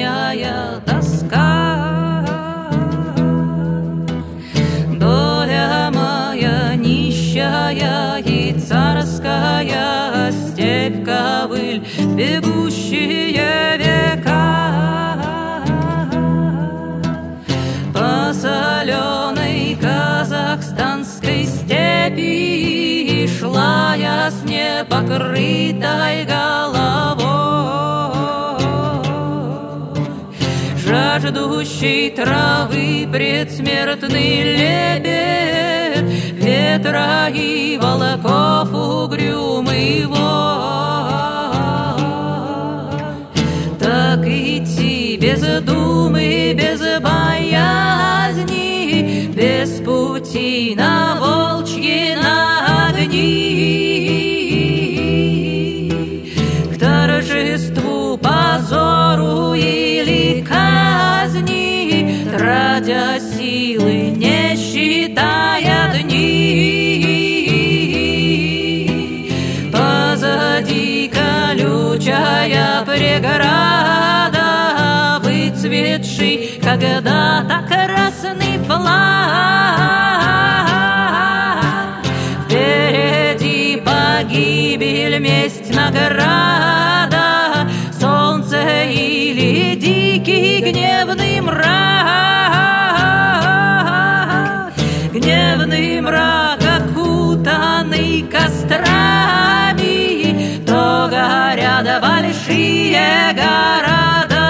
нищая тоска. Доля моя нищая и царская, степь, ковыль, бегущие века. По соленой казахстанской степи шла я с непокрытой головой, жаждущий травы предсмертный лебедь, ветра и волков угрюмый вой. Так идти без думы, без боязни, без пути на волчьи огни, к торжеству, позору или казни, тратя силы, не считая дни. Позади колючая преграда, выцветший когда-то красный флаг. Впереди погибель, месть, награда, солнце или дикий гневный мрак. Гневный мрак, окутанный кострами, то горят большие города,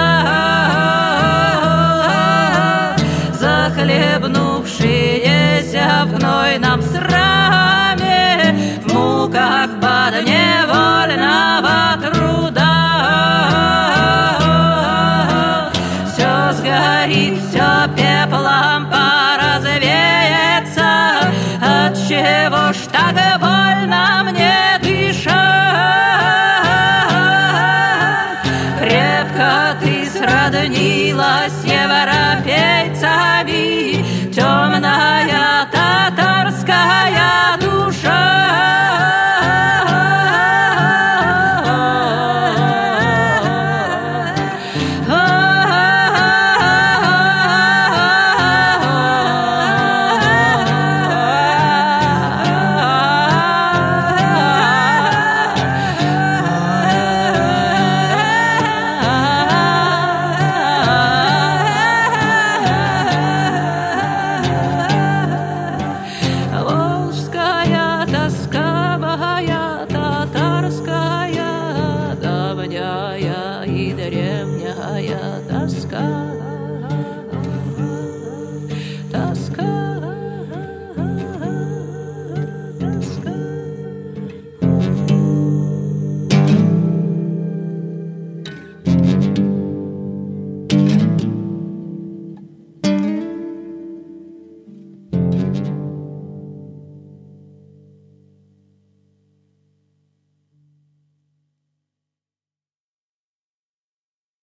захлебнувшиеся в гнойном сраме, в муках подневольного труда. Все сгорит, все пеплом поразвеется, отчего ж так больно мне